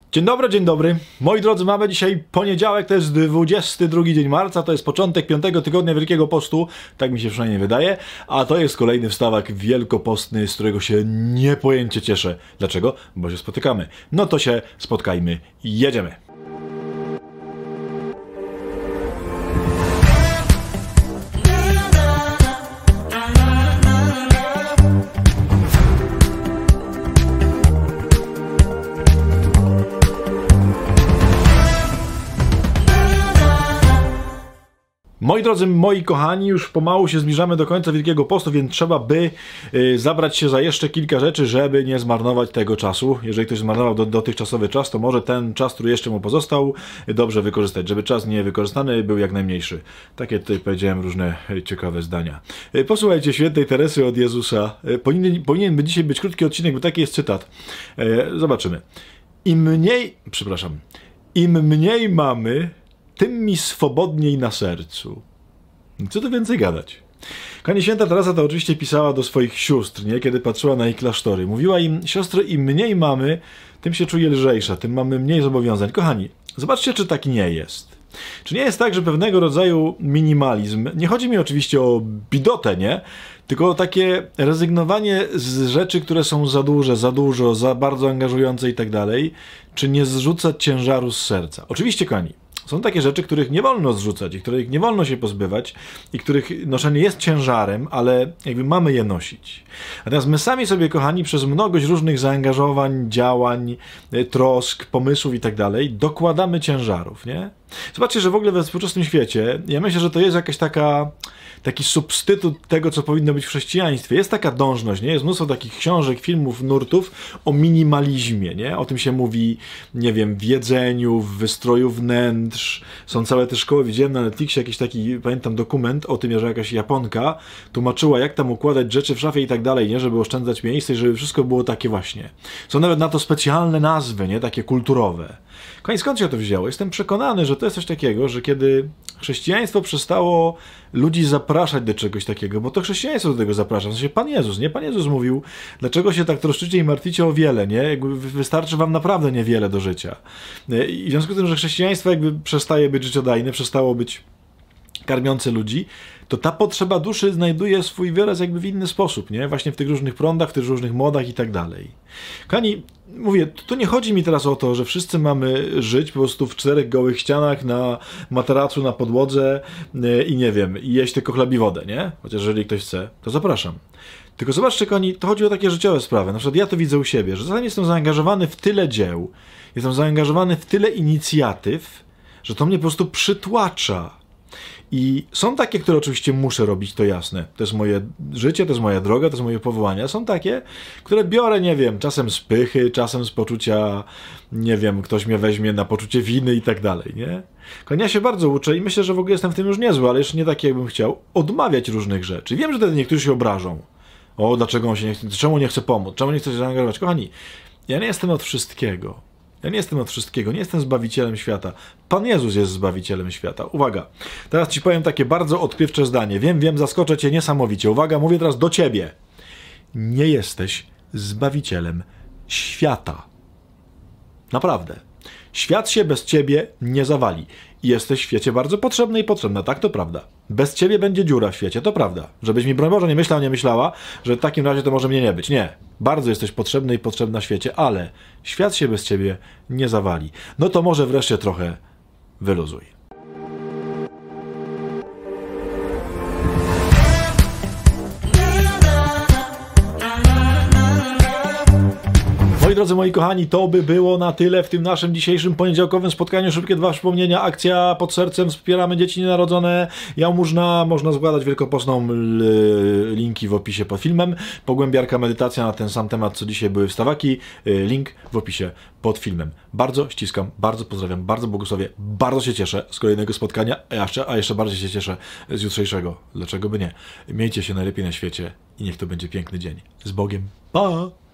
Dzień dobry, dzień dobry. Moi drodzy, mamy dzisiaj poniedziałek, to jest 22 dzień marca, to jest początek 5. tygodnia Wielkiego Postu, tak mi się przynajmniej wydaje, a to jest kolejny wstawak wielkopostny, z którego się niepojęcie cieszę. Dlaczego? Bo się spotykamy. No to się spotkajmy i jedziemy. Moi drodzy, moi kochani, już pomału się zbliżamy do końca Wielkiego Postu, więc trzeba by zabrać się za jeszcze kilka rzeczy, żeby nie zmarnować tego czasu. Jeżeli ktoś zmarnował dotychczasowy czas, to może ten czas, który jeszcze mu pozostał, dobrze wykorzystać, żeby czas niewykorzystany był jak najmniejszy. Takie tutaj powiedziałem różne ciekawe zdania. Posłuchajcie świętej Teresy od Jezusa. Powinien by dzisiaj być krótki odcinek, bo taki jest cytat. Zobaczymy. Im mniej mamy, tym mi swobodniej na sercu. Co tu więcej gadać? Kochani, święta Teresa to oczywiście pisała do swoich sióstr, nie? Kiedy patrzyła na ich klasztory. Mówiła im: siostry, im mniej mamy, tym się czuję lżejsza, tym mamy mniej zobowiązań. Kochani, zobaczcie, czy tak nie jest. Czy nie jest tak, że pewnego rodzaju minimalizm, nie chodzi mi oczywiście o bidotę, nie? Tylko o takie rezygnowanie z rzeczy, które są za duże, za dużo, za bardzo angażujące i tak dalej, czy nie zrzucać ciężaru z serca? Oczywiście, kochani, są takie rzeczy, których nie wolno zrzucać i których nie wolno się pozbywać i których noszenie jest ciężarem, ale jakby mamy je nosić. Natomiast my sami sobie, kochani, przez mnogość różnych zaangażowań, działań, trosk, pomysłów i tak dalej, dokładamy ciężarów, nie? Zobaczcie, że w ogóle we współczesnym świecie, ja myślę, że to jest jakaś taki substytut tego, co powinno być w chrześcijaństwie. Jest taka dążność, nie? Jest mnóstwo takich książek, filmów, nurtów o minimalizmie, nie? O tym się mówi, nie wiem, w jedzeniu, w wystroju wnętrz. Są całe te szkoły. Widziałem na Netflixie jakiś taki, pamiętam, dokument o tym, że jakaś Japonka tłumaczyła, jak tam układać rzeczy w szafie i tak dalej, nie? Żeby oszczędzać miejsce i żeby wszystko było takie właśnie. Są nawet na to specjalne nazwy, nie? Takie kulturowe. Kochani, skąd się to wzięło? Jestem przekonany, że to jest coś takiego, że kiedy chrześcijaństwo przestało ludzi zapraszać do czegoś takiego, bo to chrześcijaństwo do tego zaprasza. W sensie Pan Jezus, nie? Pan Jezus mówił, dlaczego się tak troszczycie i martwicie o wiele, nie? Jakby wystarczy wam naprawdę niewiele do życia. I w związku z tym, że chrześcijaństwo jakby przestaje być życiodajne, przestało być karmiące ludzi, to ta potrzeba duszy znajduje swój wyraz jakby w inny sposób, nie? Właśnie w tych różnych prądach, w tych różnych modach i tak dalej. Kochani, mówię, tu nie chodzi mi teraz o to, że wszyscy mamy żyć po prostu w 4 gołych ścianach, na materacu, na podłodze i nie wiem, i jeść tylko chleb i wodę, nie? Chociaż jeżeli ktoś chce, to zapraszam. Tylko zobaczcie, kochani, to chodzi o takie życiowe sprawy. Na przykład ja to widzę u siebie, że czasami jestem zaangażowany w tyle dzieł, jestem zaangażowany w tyle inicjatyw, że to mnie po prostu przytłacza. I są takie, które oczywiście muszę robić, to jasne. To jest moje życie, to jest moja droga, to jest moje powołanie. Są takie, które biorę, nie wiem, czasem z pychy, czasem z poczucia, nie wiem, ktoś mnie weźmie na poczucie winy i tak dalej, nie? Ja się bardzo uczę i myślę, że w ogóle jestem w tym już niezły, ale jeszcze nie taki, jakbym chciał, odmawiać różnych rzeczy. Wiem, że wtedy niektórzy się obrażą. O, dlaczego on się nie chce, czemu nie chce pomóc, czemu nie chce się zaangażować? Kochani, ja nie jestem od wszystkiego. Ja nie jestem od wszystkiego, nie jestem zbawicielem świata. Pan Jezus jest zbawicielem świata. Uwaga, teraz ci powiem takie bardzo odkrywcze zdanie. Wiem, zaskoczę cię niesamowicie. Uwaga, mówię teraz do ciebie. Nie jesteś zbawicielem świata. Naprawdę. Świat się bez ciebie nie zawali. I jesteś w świecie bardzo potrzebny i potrzebna, tak, to prawda. Bez ciebie będzie dziura w świecie, to prawda. Żebyś mi, broń Boże, nie myślała, że w takim razie to może mnie nie być. Nie. Bardzo jesteś potrzebny i potrzebna w świecie, ale świat się bez ciebie nie zawali. No to może wreszcie trochę wyluzuj. Moi drodzy, moi kochani, to by było na tyle w tym naszym dzisiejszym poniedziałkowym spotkaniu. Szybkie 2 przypomnienia. Akcja Pod Sercem. Wspieramy dzieci nienarodzone. Jałmużna. Można składać wielkopostną. Linki w opisie pod filmem. Pogłębiarka medytacja na ten sam temat, co dzisiaj były wstawaki. Link w opisie pod filmem. Bardzo ściskam, bardzo pozdrawiam, bardzo błogosławię. Bardzo się cieszę z kolejnego spotkania, a jeszcze bardziej się cieszę z jutrzejszego. Dlaczego by nie? Miejcie się najlepiej na świecie i niech to będzie piękny dzień. Z Bogiem. Pa!